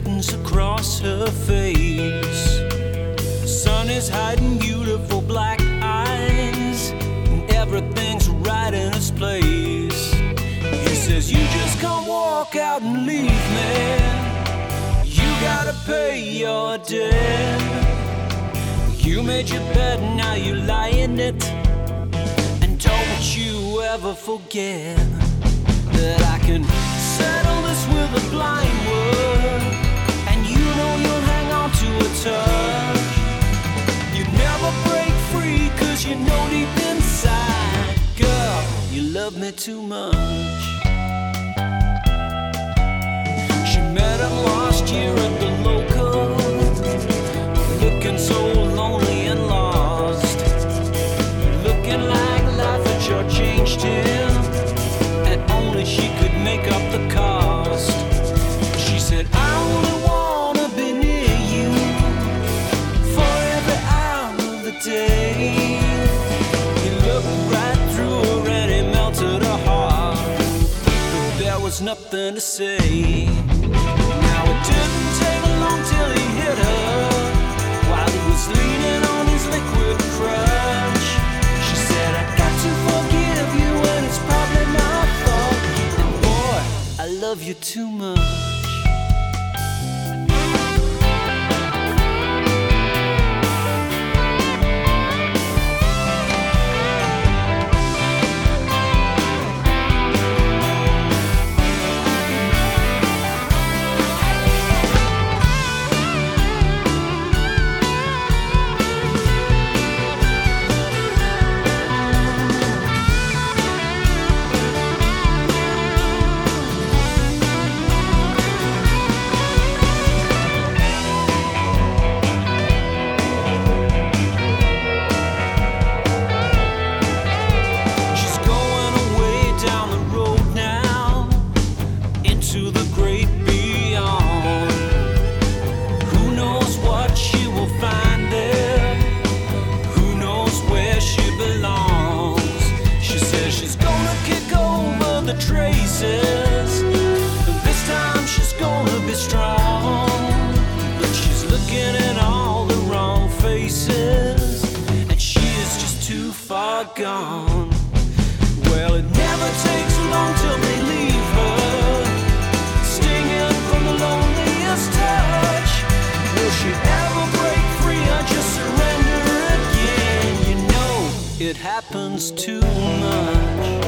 kittens across her face. Sun is hiding beautiful black eyes, and everything's right in its place. He says, you just come walk out and leave me. You gotta pay your debt. You made your bed, now you lie in it. And don't you ever forget that I can settle this with a blind word. And you know you'll hang on to a touch. You never break free, cause you know deep inside, girl, you love me too much. She met him last year at the local, looking so lonely and lost, looking like life had shortchanged him, and only she could make up the cost. She said, I only wanna be near you for every hour of the day. He looked right through her and he melted her heart, but there was nothing to say. Now it didn't take long till he hit her while he was leaning on his liquid crutch. She said, I got to forgive you and it's probably my fault, and boy, I love you too much. Traces, this time she's gonna be strong, but she's looking in all the wrong faces, and she is just too far gone. Well, it never takes long till they leave her, stinging from the loneliest touch. Will she ever break free or just surrender again? You know it happens too much.